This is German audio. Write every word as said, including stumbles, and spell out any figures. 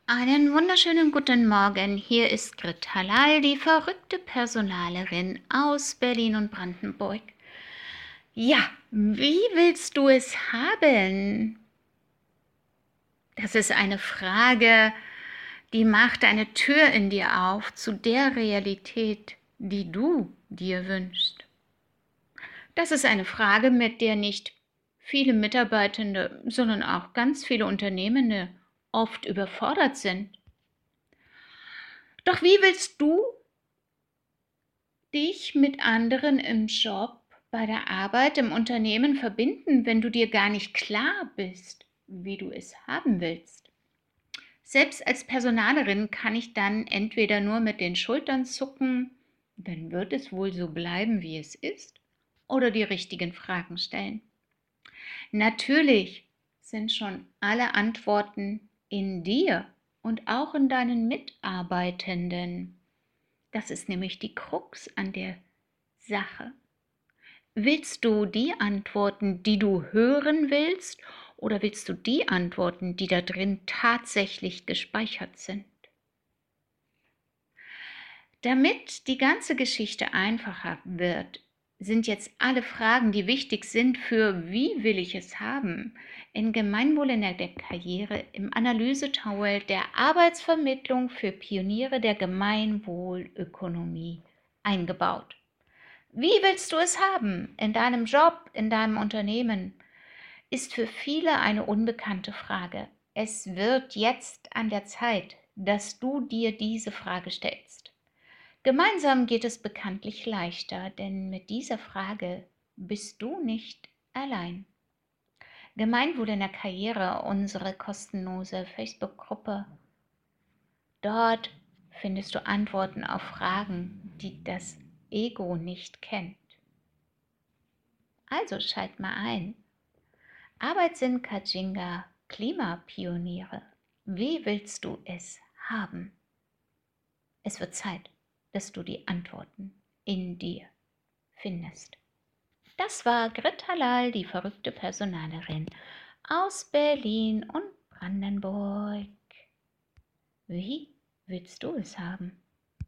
Einen wunderschönen guten Morgen. Hier ist Grit Halal, die verrückte Personalerin aus Berlin und Brandenburg. Ja, wie willst du es haben? Das ist eine Frage, die macht eine Tür in dir auf zu der Realität, die du dir wünschst. Das ist eine Frage, mit der nicht viele Mitarbeitende, sondern auch ganz viele Unternehmende oft überfordert sind. Doch wie willst du dich mit anderen im Job, bei der Arbeit, im Unternehmen verbinden, wenn du dir gar nicht klar bist, wie du es haben willst? Selbst als Personalerin kann ich dann entweder nur mit den Schultern zucken, dann wird es wohl so bleiben, wie es ist, oder die richtigen Fragen stellen. Natürlich sind schon alle Antworten in dir und auch in deinen Mitarbeitenden. Das ist nämlich die Krux an der Sache. Willst du die Antworten, die du hören willst, oder willst du die Antworten, die da drin tatsächlich gespeichert sind? Damit die ganze Geschichte einfacher wird, sind jetzt alle Fragen, die wichtig sind für wie will ich es haben, in Gemeinwohl in der Karriere im Analyse-Towel der Arbeitsvermittlung für Pioniere der Gemeinwohlökonomie eingebaut. Wie willst du es haben in deinem Job, in deinem Unternehmen? Ist für viele eine unbekannte Frage. Es wird jetzt an der Zeit, dass du dir diese Frage stellst. Gemeinsam geht es bekanntlich leichter, denn mit dieser Frage bist du nicht allein. Gemeinwohl in der Karriere, unsere kostenlose Facebook-Gruppe. Dort findest du Antworten auf Fragen, die das Ego nicht kennt. Also schalt mal ein. Arbeitssinn Kajinga, Klimapioniere. Wie willst du es haben? Es wird Zeit, dass du die Antworten in dir findest. Das war Grit Halal, die verrückte Personalerin aus Berlin und Brandenburg. Wie willst du es haben?